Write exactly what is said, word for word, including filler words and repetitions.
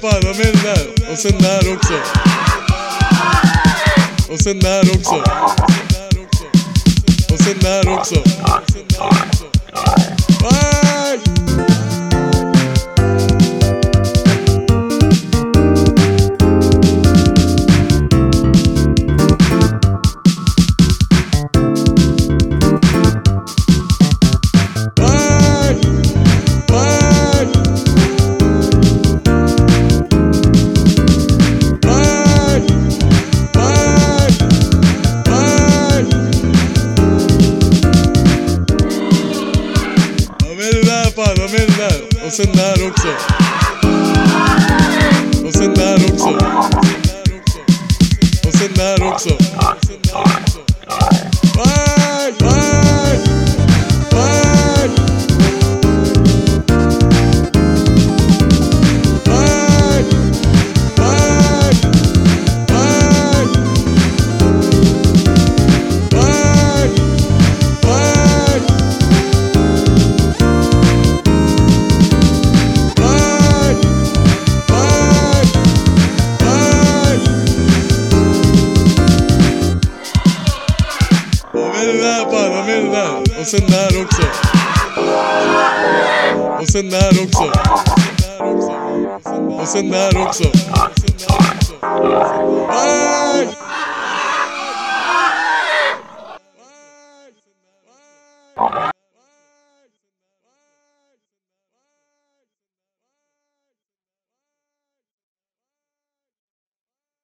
fan, de är där. Och sen där också. Och sen där också. Och sen där också. Bye! De är där. Och sen där också. Och sen där också. Och sen där också. Bye! Bye! Bye! Bye! Bye! Bye! Bye! Bye! De är där. Och sen där också. Och sen där också. Och sen där också. Bye!